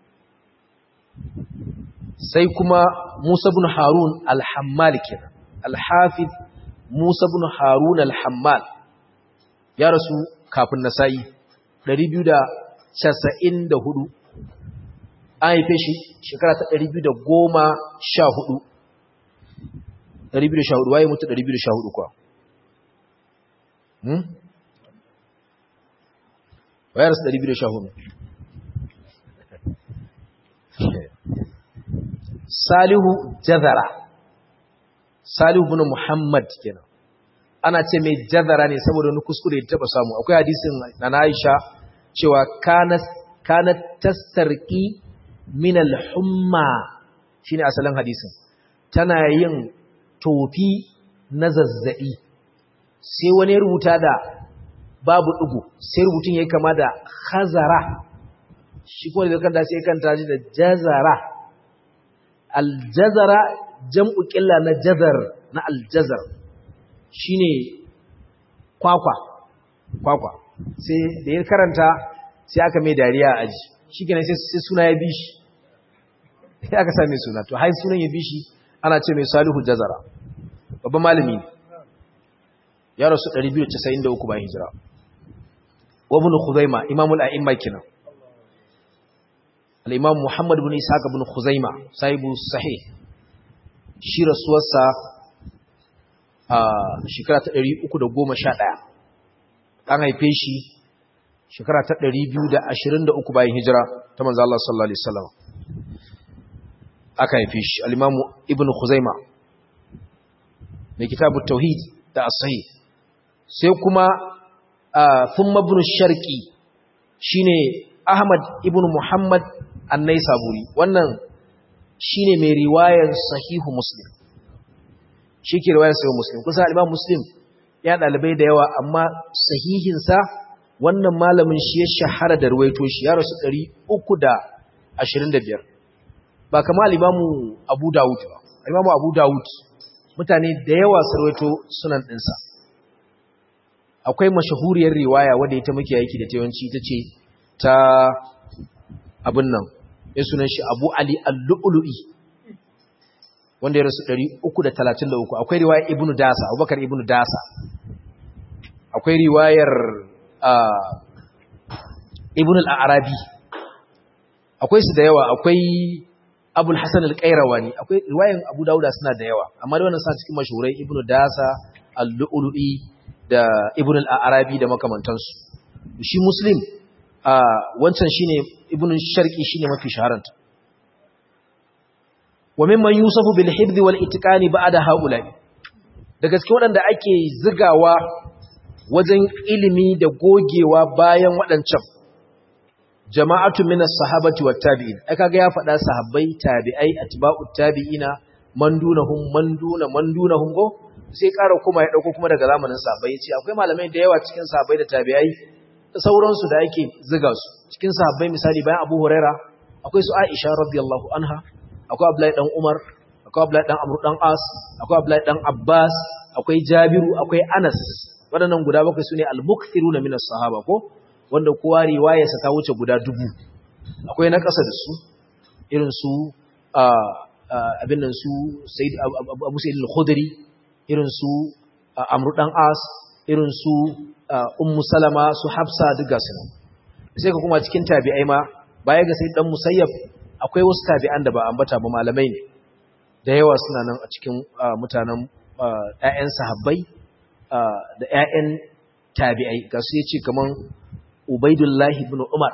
sai kuma Musa ibn Harun al-Hammal kenan al-Hafiz Musa ibn Harun al-Hammal ya rasu kafin Nasa'i 294 an haife shi shekara ta 214 waye mutu 214 kuwa waye rasu 214 Salihu Jazara Salihu ibn Muhammad kenan ana ce mai Jazara ne saboda wani kuskure da taba samu akwai hadisin na Aisha cewa kanat tastarqi min al-humma shine asalin hadisin tana yin tofi na zazzabi sai wani rubuta da babu dugu sai rubutun yayi kama da khazara shi kuma da kanta sai kanta ji da jazara al-jazara jam'u qilla na jazar na al-jazar shine kwakwa sai da ya karanta sai aka mai dariya a aji shikenan sai suna ya bi shi sai aka sa mai suna to hai sunan ya bi shi ana ce mai Salihu Jazara babban malami ya rasu 293 bayan hijira wa ibn Khuzaimah imamul a'imma kenan al-imam Muhammad ibn Ishaq ibn Khuzaimah sahibu sahih shi rasuwarsa a shekara ta 311 an haife shi shekara ta 223 bayan hijira ta manzo Allah sallallahu alaihi wasallam aka haife shi al-Imam Ibn Khuzaimah mai kitabut tauhid da as-sahih sai kuma thumma ibn Sharqi shine Ahmad ibn Muhammad an-Naisaburi wannan shine mai riwayar sahihu Muslim shike riwayar sahihu Muslim kusa al-Imam Muslim ya dalibai da yawa amma sahihinsa wannan malamin shi ya shahara da ruwaito shi ya rasu 325 ba kamar al-Imamu Abu Dawud ba al-Imamu Abu Dawud mutane da yawa su ruwaito sunan dinsa akwai mashahuriyar riwaya wanda ita muke yaki da tayanci tace ta abun nan ya sunan shi Abu Ali al-Lu'lu'i wanda ya rasu 333 akwai riwaya Ibn Dasa Abubakar Ibn Dasa akwai riwayar Ibn al-Arabi akwai su da yawa akwai Abul Hasan al-Qayrawani akwai riwayan Abu Dawud suna da yawa amma da wannan suna cikin mashhurai Ibn Dasa al-Lu'lu'i da Ibn al-Arabi da makamantansu shi Muslim wancan shine Ibn Sharqi shine mafi shaharanta wa mimman yusafu bil hifdh wal itqani ba'da haula da gaske waɗanda ake zigawa wajen ilimi da gogewa bayan waɗancan jama'atu minas sahabati wat tabi'in ai kaga ya faɗa sahabbai tabi'ai atba'ut tabi'ina mandunahum go sai ƙara kuma ya dauko kuma daga zamanin sahabbai yace akwai malamai da yawa cikin sahabbai da tabi'ai da sauransu da ake ziga su cikin sahabbai misali bayan Abu Huraira akwai su Aisha radiyallahu anha akwai Abdullahi dan Umar akwai Abdullahi dan Amr dan As akwai Abdullahi dan Abbas akwai Jabiru akwai Anas waɗannan guda bakwai sune al-mukthiruna minas sahaba ko wanda kowa riwayarsa ta wuce guda 1000 akwai na ƙasa da su irin su abin nan su Sayyid Abu Sa'id al-Khudri irin su Amr dan As irin su Ummu Salama su Hafsa duk gasu sai ka kuma cikin tabi'ai ma baya ga Sayyid dan Musayyab akwai wasu tabi'an da ba ambata ba malamai ne da yawa suna nan a cikin mutanen ƴaƴan sahabbai da ƴaƴan tabi'ai ga su yace kaman Ubaidullah ibn Umar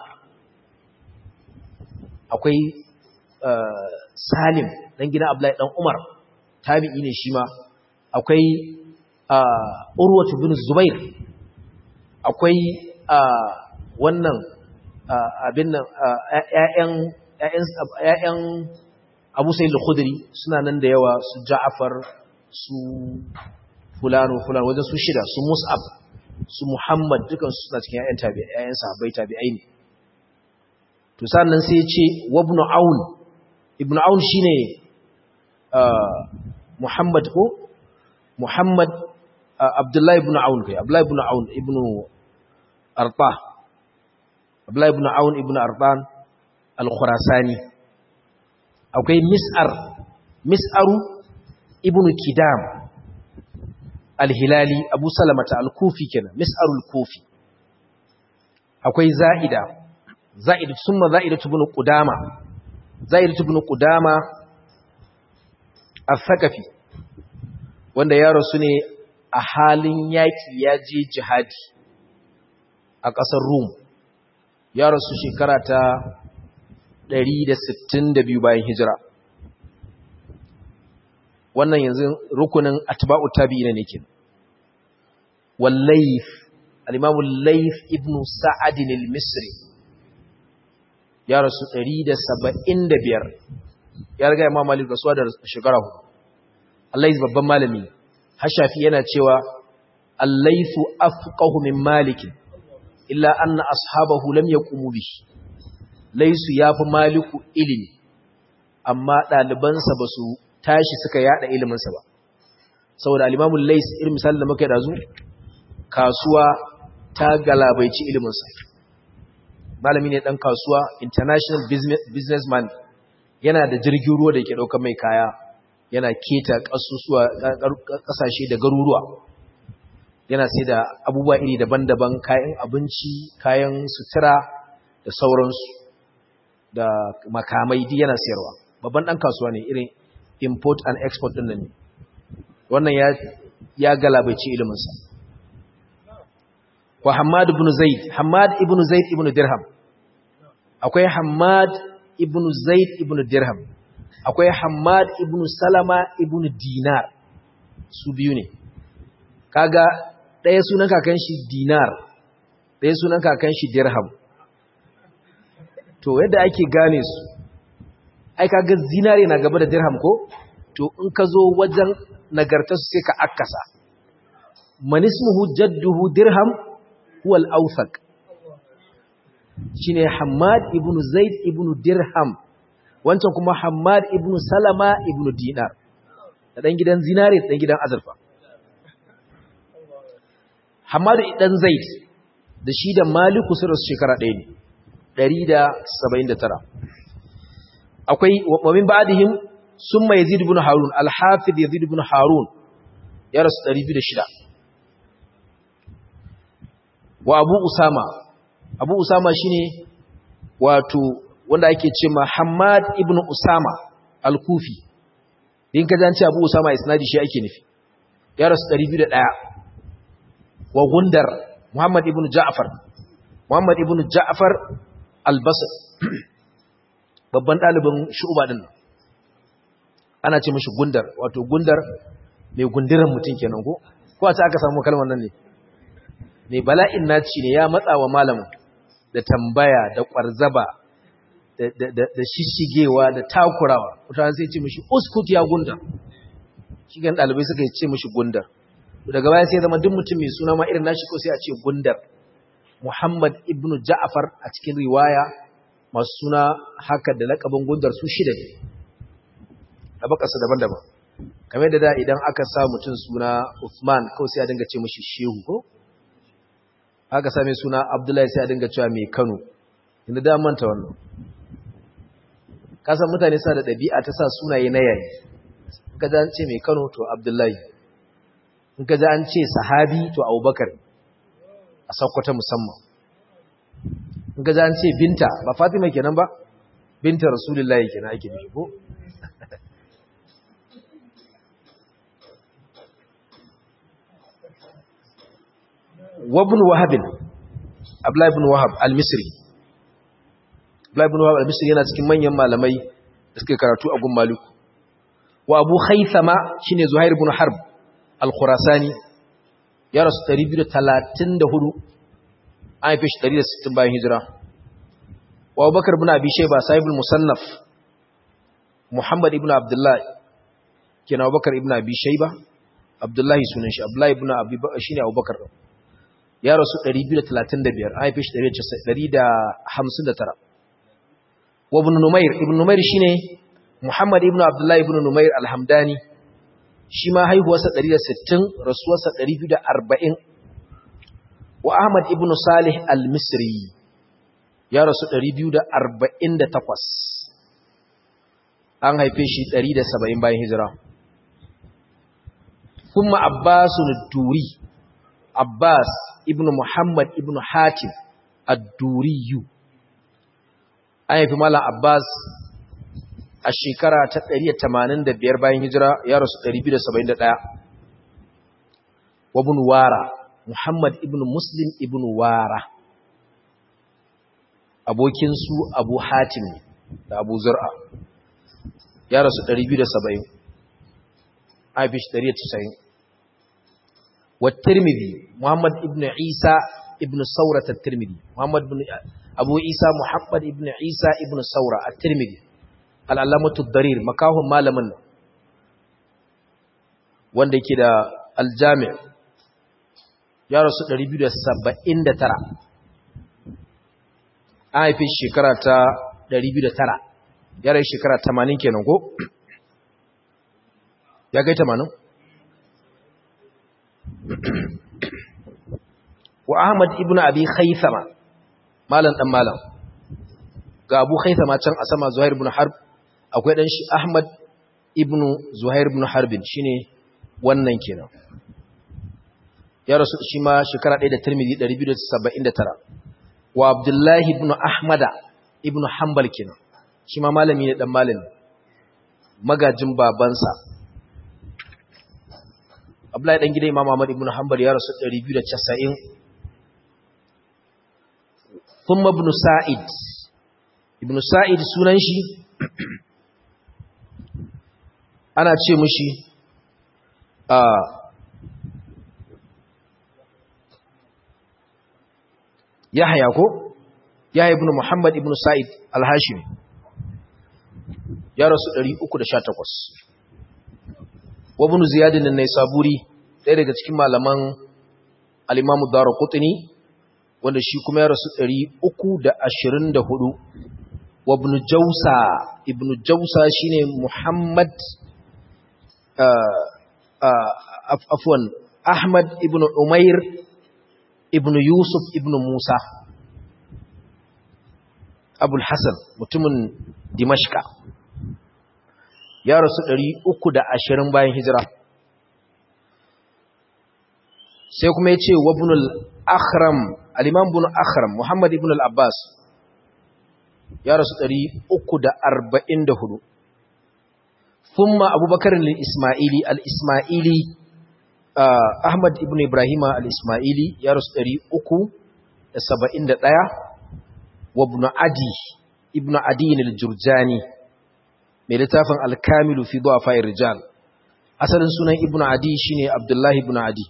akwai Salim dan gidan Abdullahi dan Umar tabi'i ne shi ma akwai Urwa ibn Zubair akwai wannan abin nan ƴaƴan Abu Sa'id al-Khudri suna nan da yawa su Ja'far su fulano wajen su shida su Mus'ab su Muhammad dukan su suna cikin ƴaƴan sahabbai tabi'ai ne to sannan sai ya ce wa ibn Aun shine Muhammad Abdullahi ibn Aun kai Abdullahi ibn Aun ibn Arta Abdullahi ibn Aun ibn Artan al-Khurasani akwai Mis'aru ibn Kidam al-Hilali Abu Salamata al-Kufi kenan Mis'arul Kufi akwai Za'ida summa Za'idatu ibn Qudama al-Thaqafi wanda ya rasu ne a halin yaki ya je jihadi a ƙasar Rum ya rasu shekara ta 162 bayan hijira wannan yanzu rukunin atba'u tabi'ina ne kin wallayth al-imam al-layth ibn sa'ad al-misri ya rasu 175 ya riga imam malik rasuwa da shekara 4 al-layth babban malami hashafi yana cewa al-layth afqahu min malik illa anna ashabahu lam yaqumu bihi laysu yafi maliku ilimi amma dalibansa basu tashi suka yada iliminsa ba saboda al-imamu lays irin misalin da muka dazu kasuwa ta galabaici iliminsa malami ne dan kasuwa international businessman yana da jirgin ruwa da yake daukar mai kaya yana keta kasashe da garuruwa yana sai da abubuwa iri daban-daban kayan abinci kayan sutura da sauransu da makamai duk yana sayarwa babban dan kasuwa ne irin import and export din nan ne wannan ya galabaici ilimin sa wa Hammad ibn Zaid ibn Dirham akwai Hammad ibn Zaid ibn Dirham akwai Hammad ibn Salama ibn Dinar su biyu ne kaga ɗaya sunan kakan shi Dinar ɗaya sunan kakan shi Dirham to yadda ake gane su ai kaga zinare na gaba da dirham ko to in ka zo wajen nagartar su sai ka akkasa man ismuhu jadduhu dirham huwa al-awthaq shine Hammad ibn Zaid ibn Dirham wancan kuma Hammad ibn Salama ibn Dinar da dan gidan zinare da dan gidan azurfa Hammad dan Zaid da shi da Maliku sun rasu shekara ɗaya ne 179 akwai wa min ba'dihim summa Yazid ibn Harun al-Hafiz Yazid ibn Harun ya rasu 206 wa Abu Usama shine wato wanda ake cewa Hammad ibn Usama al-Kufi din ka janci Abu Usama isnadi shi ake nufi ya rasu 201 wa Gundar Muhammad ibn Ja'far al-Basri babban ɗalibin Shu'ba din ana ce mishi Gundar wato Gundar mai gundiran mutum kenan ko a ta aka samu kalmar nan ne mai bala'in naci ne ya matsa wa malamin da tambaya da ƙwarzaba da shishigewa da takurawa mutane sai ce mishi uskut ya Gundar shi gan ɗalibai suka ce mishi Gundar daga baya sai zama duk mutum mai suna ma irin nashi ko sai a ce Gundar Muhammad ibn Ja'far a cikin riwaya masu suna haka da lakabin Gundar su shida ne a bakarsa daban-daban kamar da idan aka sa mutum suna Uthman kawai sai a dinga ce mishi Shehu ko aka sa mai suna Abdullahi sai a dinga cewa mai Kano inda da manta wannan kasan mutane sa da ɗabi'a ta sa sunaye na yayi in ka ji an ce mai Kano to Abdullahi in ka ji an ce sahabi to Abubakar a Sokoto musamman in ka ji an ce binta ba Fatima kenan ba binta Rasulullahi kenan ake nufi ko وابن وهب Abdullah ibn Wahab al-Misri yana cikin manyan malamai da suke karatu a gun Malik wa Abu Khaythama shine Zuhair ibn Harb al-Khurasani ya rasu 234 an haife shi 160 bayan hijira wa Abubakar ibn Abi Shayba sahibul Musannaf Muhammad ibn Abdullah kenan Abubakar ibn Abi Shayba Abdullah sunan shi Abdullah ibn Abi shine Abubakar ya rasu 235 an haife shi 159 wa ibn Numair shine Muhammad ibn Abdullah ibn Numair al-Hamdani shi ma haihuwarsa 160 rasuwarsa 240 wa Ahmad ibn Salih al-Misri ya rasu 248 an haife shi 170 bayan hijira kuma Abbasun ad-Duri Abbas ibn Muhammad ibn Hatim ad-Duriyu an haifi Malam Abbas a shekara ta 185 bayan hijira ya rasu 271 wa ibn Wara Muhammad ibn Muslim ibn Wara abokin su Abu Hatim da Abu Zur'a ya rasu 270 haifi 190 wa Tirmidhi Muhammad ibn Isa ibn Sawra at-Tirmidhi Muhammad ibn Abu Isa Muhammad ibn Isa ibn Sawra at-Tirmidhi al-Allamatu ad-Darir makahun malamin wanda yake da al-Jami' ya rasu 279 an haife shekara ta 209 ya rayu shekara 80 kenan ko ya kai 80 wa Ahmad ibn Abi Khaythama malam dan malam ga Abu Khaythama can a sama Zuhair ibn Harb akwai dan shi Ahmad ibn Zuhair ibn Harb shine wannan kenan ya rasu shi ma shekara 1 da Tirmidhi 279 wa Abdullah ibn Ahmad ibn Hanbal kenan shi ma malami ne dan malami magajin babansa Abdullahi dan gidan Imam Ahmad ibn Hanbal ya rasu 290 thumma ibn Sa'id sunan shi ana ce mishi Yahya ko Yahya ibn Muhammad ibn Sa'id al-Hashimi ya rasu 318 wa ibn Ziyad an-Naisaburi ɗaya daga cikin malaman al-Imam ad-Darqutni wanda shi kuma ya rasu 324 wa ibn Jawsa shine Muhammad afwan Ahmad ibn Umair ibn Yusuf ibn Musa Abul Hasan mutumin Dimashqa ya rasu 320 bayan hijira sai kuma yace wa ibn al-Akhram al-Imam ibn Akhram Muhammad ibn al-Abbas ya rasu 344 thumma Abubakar al-Ismaili Ahmad ibn Ibrahim al-Ismaili ya rasu 371 wa ibn Adi al-Jurjani mai littafin al-Kamilu fi du'afa ar-rijal asalin sunan ibn Adi shine Abdullah ibn Adi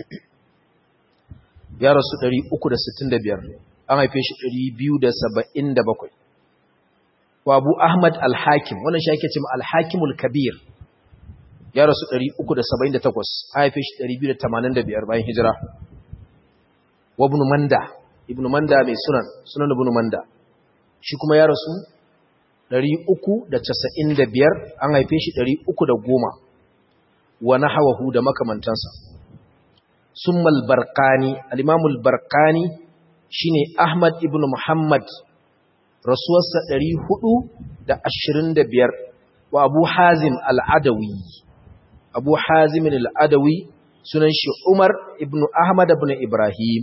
ya rasu 365 an haife shi 277 wa Abu Ahmad al-Hakim wannan shi ake cewa al-Hakimul Kabir ya rasu 378 an haife shi 285 bayan hijira wa ibn Manda mai sunan ibn Manda shi kuma ya rasu 395 an haife shi 310 wa nahawahu da makamantansa summa al-Barqani al-Imam al-Barqani shine Ahmad ibn Muhammad rasuwarsa 425 wa Abu Hazim al-Adawi Abu Hazim al-Adawi sunan shi Umar ibn Ahmad ibn Ibrahim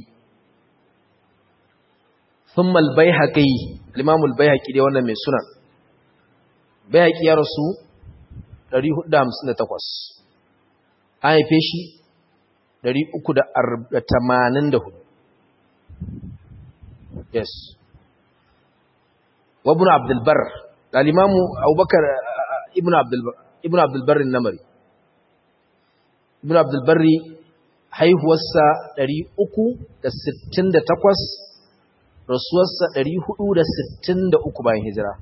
thumma al-Baihaqi al-Imam al-Baihaqi dai wannan mai sunan Baihaqi ya rasu 458 an haife shi 384 yes wa ibn Abdul Barr al-Imam Abubakar ibn Abdul Barr an-Namari ibn Abdul Barr haihuwarsa 368 rasuwarsa 463 bayan hijira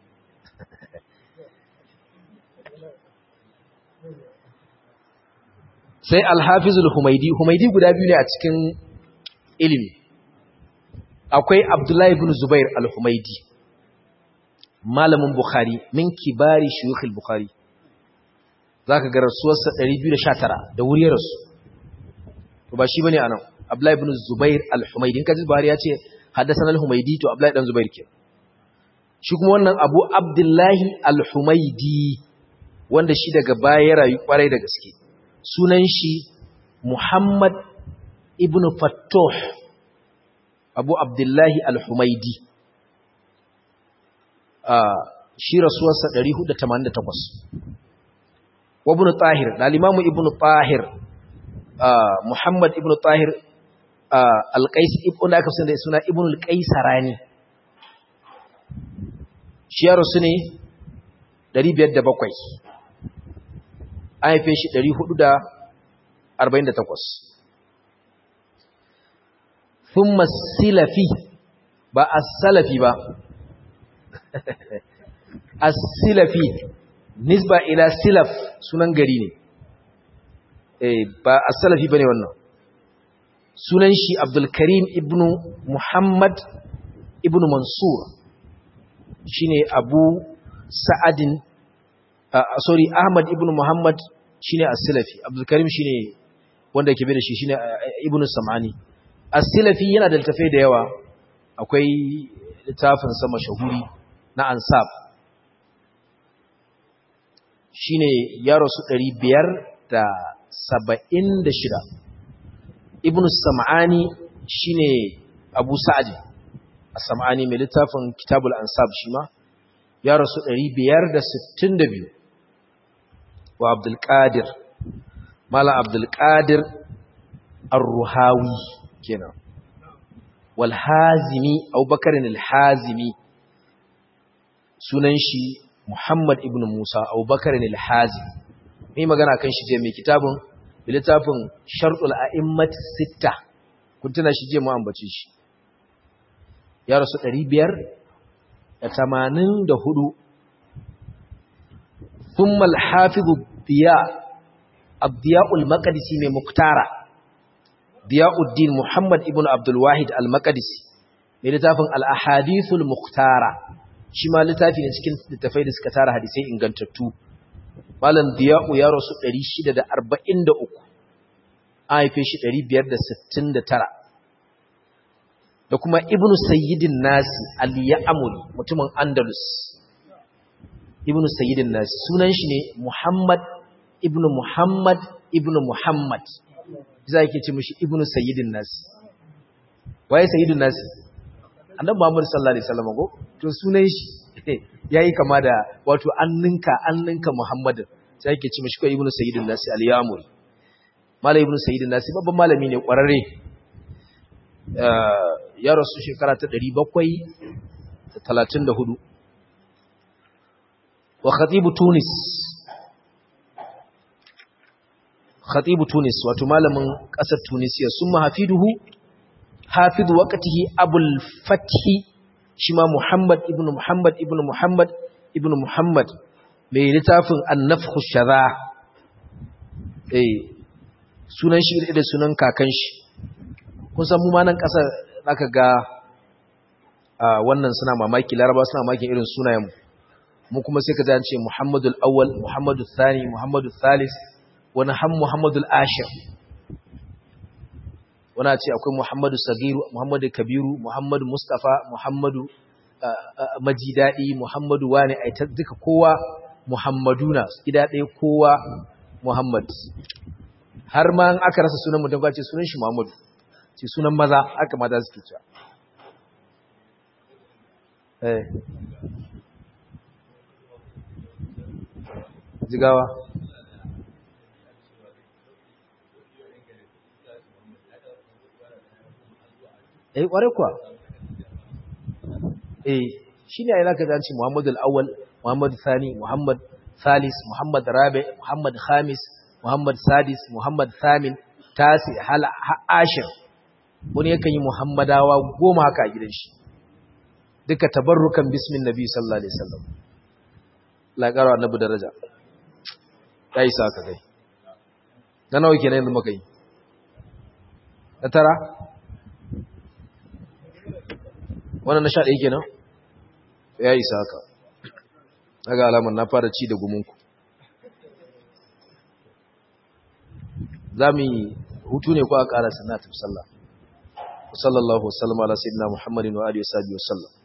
sai al-Hafiz al-Humaydi guda biyu ne a cikin ilimi akwai Abdullah ibn Zubair al-Humaydi malamin Bukhari min kibari shuyukh al-Bukhari zaka ga rasuwarsa 219 da wuri rasu to ba shi bane anan Abdullah ibn Zubair al-Humaydi in kaji Buhari ya ce haddathana al-Humaydi to Abdullah dan Zubair ke shi kuma wannan Abu Abdullah al-Humaydi wanda shi daga baya ya rayu kwarai da gaske sunan shi Muhammad ibn Fattuh Abu Abdullah al-Humaydi shi rasuwarsa 488 wa ibn Tahir da al-Imam ibn Tahir Muhammad ibn Tahir al-Qais ibn aka san da suna ibn al-Qaisarani shi ya rasu ne 507 an haife shi 448 thumma silafi ba as-salafi ba as-silafi nisba ila silaf sunan gari ne ba as-salafi bane wannan sunan shi Abdul Karim ibn Muhammad ibn Mansur shine Abu Sa'adin Ahmad ibn Muhammad shine as-Silafi Abdul Karim shine wanda yake bai da shi shine Ibn Sam'ani as-Silafi yana da littafai da yawa akwai littafin sa mashahuri na Ansab shine ya rasu 576 Ibn Sam'ani shine Abu Sa'd as-Sam'ani mai littafin Kitabul Ansab shima ya rasu 562 wa Abdul Qadir Mala Abdul Qadir Ar-Ruhawi kenan wal Hazimi Abubakar al-Hazimi sunan shi Muhammad ibn Musa Abubakar al-Hazimi mai magana kan shi je mai kitabun littafin Shartul A'immat Sitta kun tuna shi je mu ambace shi ya rasu 584 thumma al-Hafiz Diya al-Maqdisi mai Muktara Diyauddin Muhammad ibn Abdul Wahid al-Maqdisi mai littafin al-Ahadithul Muktara shi ma littafi ne cikin littafai da suka tara hadisai ingantattu Malam Diya'u ya rasu 643 an haife shi 569 da kuma Ibn Sayyidin Nasi al-Ya'muri mutumin Andalus Ibn Sayyidin Nasi sunan shi ne Muhammad ibn Muhammad ibn Muhammad zai ke ce mishi Ibn Sayyidin Nasi waye Sayyidin Nasi Annabi Muhammad sallallahu alaihi wasallam go to sunan shi yayi kama da wato anninka Muhammadin sai yake ce mishi ko Ibn Sayyidin Nasi al-Ya'muri Malam Ibn Sayyidin Nasi babban malami ne kwararre ya rasu shekara ta 734 wa khatibu Tunis wato malamin ƙasar Tunisiya summa hafiduhu hafidu waqtihi Abul Fathi shi ma Muhammad ibn Muhammad ibn Muhammad ibn Muhammad mai littafin An-Nafkhu Shadha sunan shi da sunan kakan shi kun san mu ma nan ƙasar zaka ga wannan suna mamaki Laraba suna mamakin irin sunayen mu kuma sai ka ji an ce Muhammadul Awwal Muhammadul Thani Muhammadul Thalith wani Muhammadul Ashir wani ce akwai Muhammadu Sagiru Muhammadu Kabiru Muhammadu Mustafa Muhammadu Majidadi Muhammadu wani aita duka kowa Muhammaduna gida ɗaya kowa Muhammad har ma an aka rasa sunan mutum ce sunan shi Muhammadu ce sunan maza aka mata suke cewa Jigawa ƙware kuwa shi ne a yi zaka zanci Muhammadu al'awwal Muhammadu Thani Muhammad Thalis Muhammad Rabi Muhammad Khamis Muhammad Sadis Muhammad Thamin Tasi Ashir wani yakan yi Muhammadawa 10 haka a gidan shi duka tabarrukan bismin Nabi sallallahu alaihi wasallam la ƙara annabi daraja yayi saka kai na nawa kenan yanzu muka yi na tara wannan na 11 kenan ya isa haka daga alaman na fara ci da guminku. Za mu yi hutu ne ko a ƙara sannan a tafi sallah. Sallallahu wasallam ala sayyidina Muhammadin wa alihi wa sahbihi wasallam.